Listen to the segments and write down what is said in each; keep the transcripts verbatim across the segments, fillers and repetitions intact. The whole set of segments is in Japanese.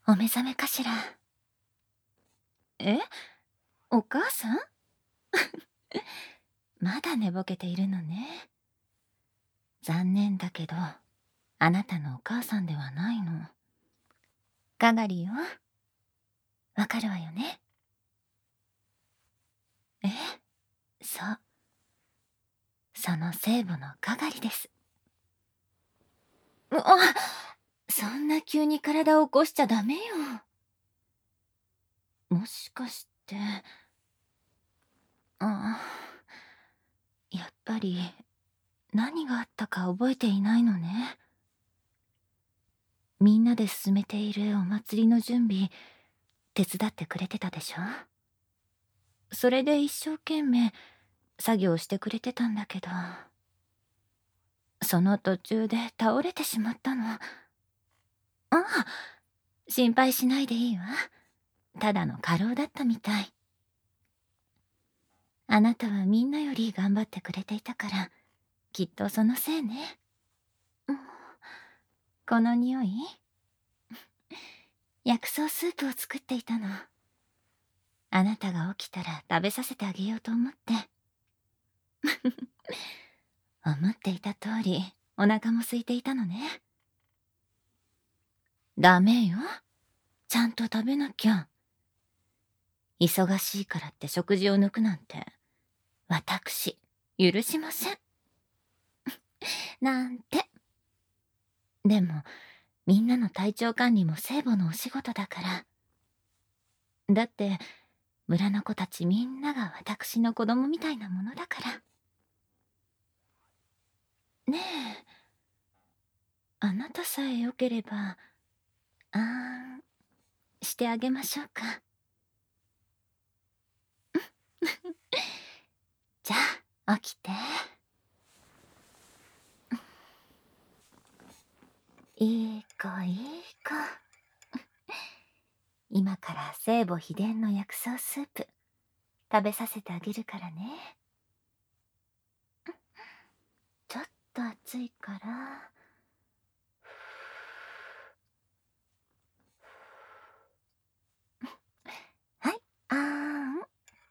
お目覚めかしら。え？お母さん？まだ寝ぼけているのね。残念だけど、あなたのお母さんではないの。かがりよ。わかるわよね？ええ、そう。その聖母のかがりです。うあ、そんな急に体を起こしちゃダメよ。もしかして、ああ、やっぱり何があったか覚えていないのね。みんなで進めているお祭りの準備、手伝ってくれてたでしょ？それで一生懸命作業してくれてたんだけど、その途中で倒れてしまったの。ああ、心配しないでいいわ。ただの過労だったみたい。あなたはみんなより頑張ってくれていたから、きっとそのせいね。うん、この匂い？薬草スープを作っていたの。あなたが起きたら食べさせてあげようと思って。思っていた通り、お腹も空いていたのね。ダメよ。ちゃんと食べなきゃ。忙しいからって食事を抜くなんて、私、許しません。なんて。でも、みんなの体調管理も聖母のお仕事だから。だって、村の子たちみんなが私の子供みたいなものだから。ねえ、あなたさえよければ、あーん、してあげましょうか。じゃあ、起きて。いい子いい子。今から聖母秘伝の薬草スープ食べさせてあげるからね。ちょっと暑いから。はい、あーん。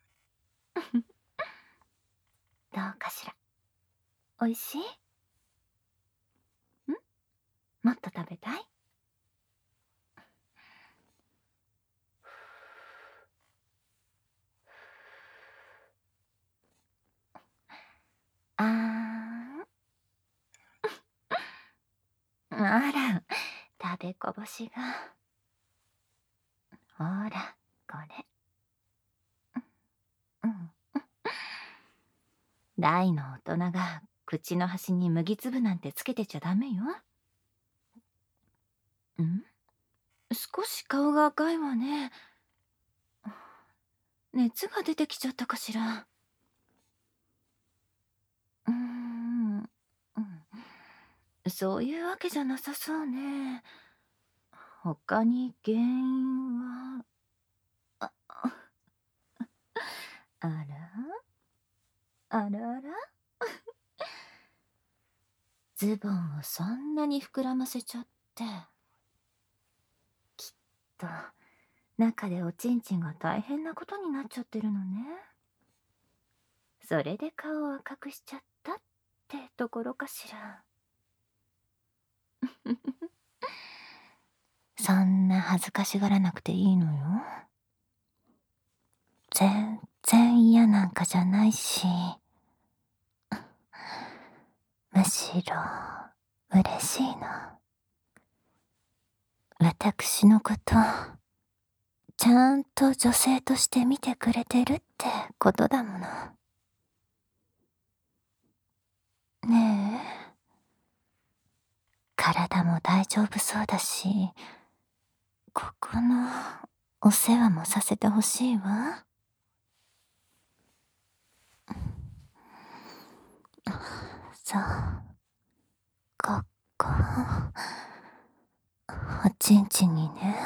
どうかしら。おいしい？ん？もっと食べたい？あーん。あら、食べこぼしが。ほら、これ。うん。大の大人が口の端に麦粒なんてつけてちゃダメよ。ん？少し顔が赤いわね。熱が出てきちゃったかしら。うーん、うん。そういうわけじゃなさそうね。他に原因は、あ、あら？あらあら？ズボンをそんなに膨らませちゃって。きっと、中でおちんちんが大変なことになっちゃってるのね。それで顔を赤くしちゃったってところかしら。そんな恥ずかしがらなくていいのよ。全然嫌なんかじゃないし、むしろ嬉しいの。私のこと、ちゃんと女性として見てくれてるってことだもの。ねえ、体も大丈夫そうだし、ここのお世話もさせてほしいわ。そう、ここ、おちんちんにね。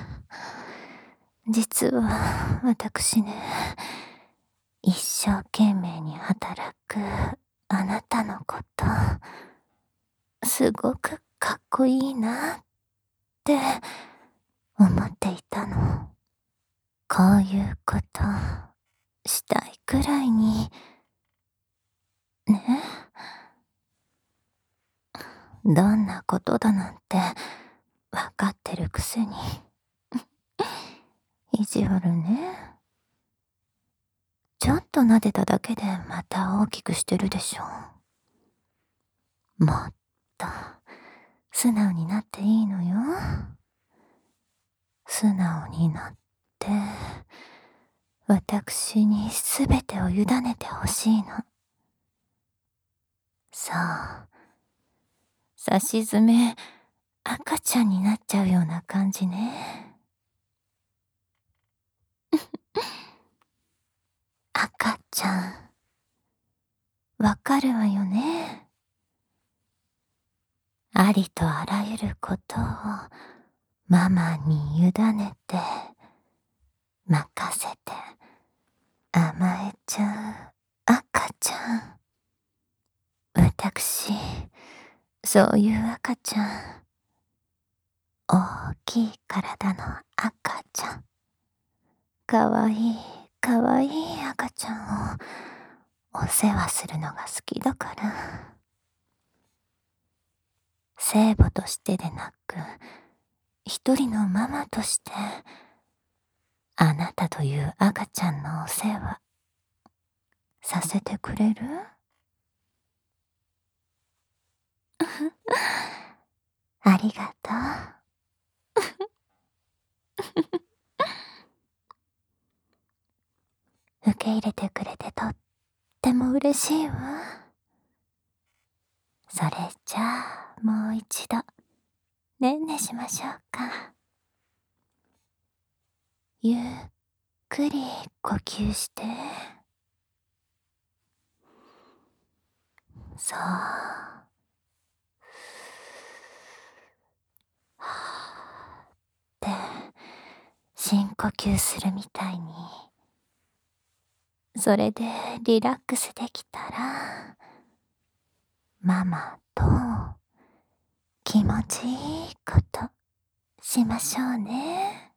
実は私ね、一生懸命に働くあなたのこと、すごくかっこいいなって思っていたの。こういうことしたいくらいにね。どんなことだなんてわかってるくせに意地悪ね。ちょっと撫でただけでまた大きくしてるでしょ。もっと素直になっていいのよ。素直になって私にすべてを委ねてほしいの。そう、さしずめ赤ちゃんになっちゃうような感じね。赤ちゃん、わかるわよね。ありとあらゆることをママに委ねて任せて甘えちゃう赤ちゃん。私、そういう赤ちゃん。大きい体の赤ちゃん。かわいい、かわいい赤ちゃんをお世話するのが好きだから。聖母としてでなく、一人のママとして、あなたという赤ちゃんのお世話、させてくれる？ありがとう。受け入れてくれてとっても嬉しいわ。それじゃあもう一度ねんねしましょうか。ゆっくり呼吸して。そう。はーって深呼吸するみたいに。それでリラックスできたら、ママと気持ちいいことしましょうね。